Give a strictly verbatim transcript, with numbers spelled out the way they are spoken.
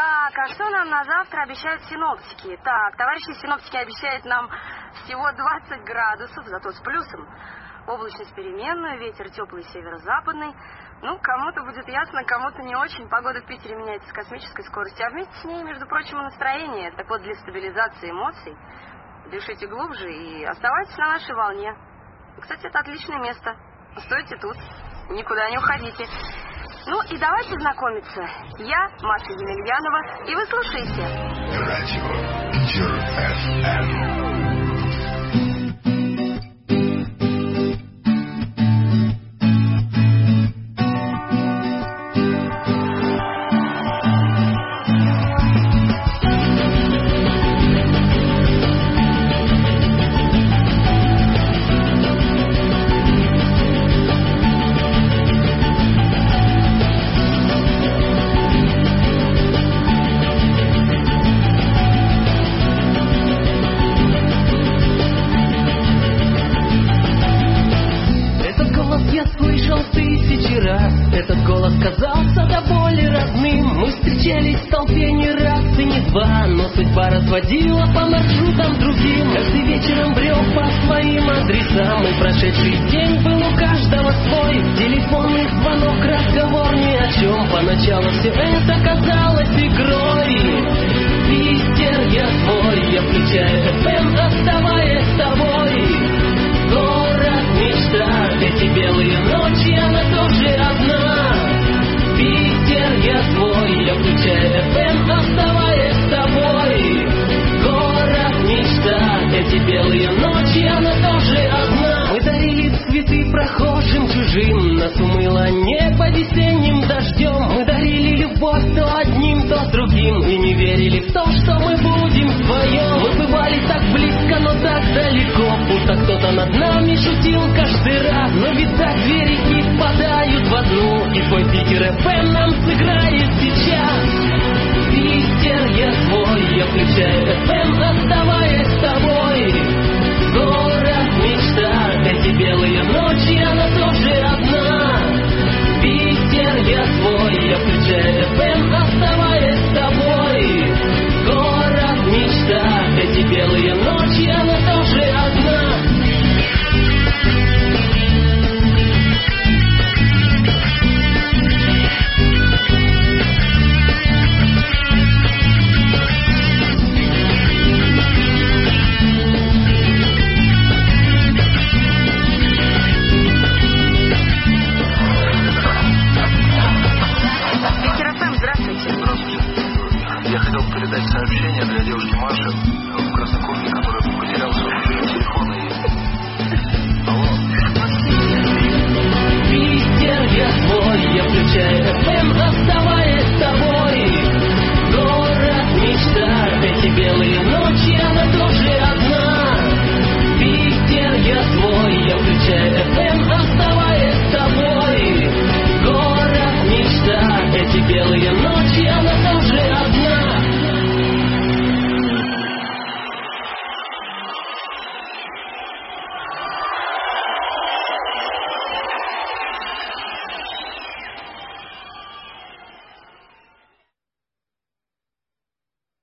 Так, а что нам на завтра обещают синоптики? Так, товарищи синоптики обещают нам всего двадцать градусов, зато с плюсом. Облачность переменную, ветер теплый северо-западный. Ну, кому-то будет ясно, кому-то не очень. Погода в Питере меняется с космической скоростью, а вместе с ней, между прочим, и настроение. Так вот, для стабилизации эмоций дышите глубже и оставайтесь на нашей волне. Кстати, это отличное место. Стойте тут, никуда не уходите. Ну и давайте знакомиться. Я Маша Емельянова, и вы слушаете Радио Питер эф эм. Этот голос казался до боли родным. Мы встречались в толпе не раз и не два, но судьба разводила по маршрутам другим. Каждый вечером брел по своим адресам, и прошедший день был у каждого свой. Телефонный звонок, разговор ни о чем. Поначалу все это казалось игрой. Питер, я твой, я включаю эф эм, оставаясь с тобой. Город мечта, эти белые ночи, она тоже одна. Питер, я твой, я включаю эф эм, оставаясь с тобой. Город мечта, эти белые ночи, она тоже одна. Мы дарили цветы прохожим чужим, нас умыло небо весенним дождем. Мы дарили любовь то одним, то другим, и не верили в то, что мы будем вдвоем. Мы бывали так близко, но так далеко, будто кто-то над нами шутил каждый раз. Но ведь так две реки впадают в одну, и твой Питер эф эм нам сыграет сейчас. Питер, я твой, я включаю эф эм, оставь